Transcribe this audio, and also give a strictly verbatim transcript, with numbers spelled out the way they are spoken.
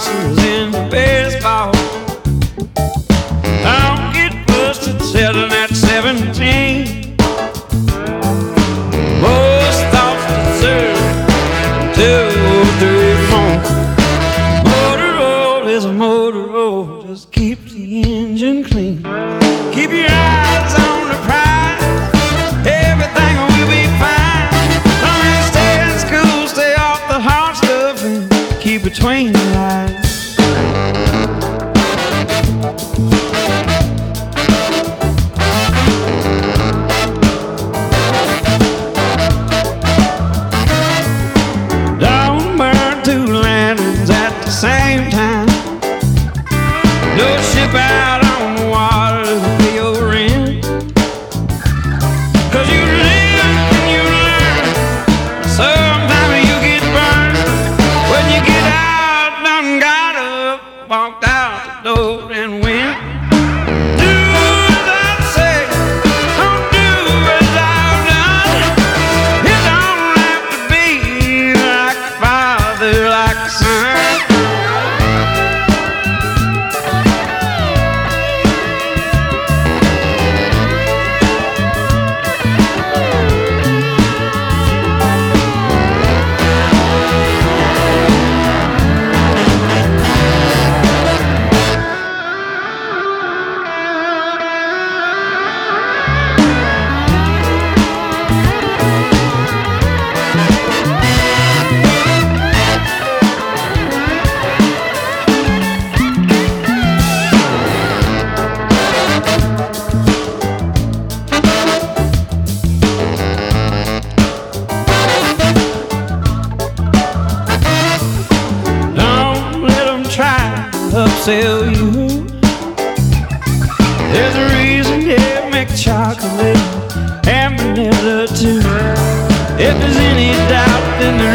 boxes in baseball. Don't get busted selling at seventeen. Most thoughts deserve two, three, four. Motor road is a motor road, just keep the engine clean. Keep your eyes on the prize, everything will be fine. Long as you stay in school, stay off the hard stuff and keep between the lines. Don't burn two lanterns at the same time. Don't ship out on the water to pay your rent. Cause you live and you learn. Sometimes you get burned. When you get out, done got up, walked out the door and went. Do as I say, don't do as I've done. You don't have to be like a father, like a son. Upsell you. There's a reason they make chocolate and vanilla too. If there's any doubt, then there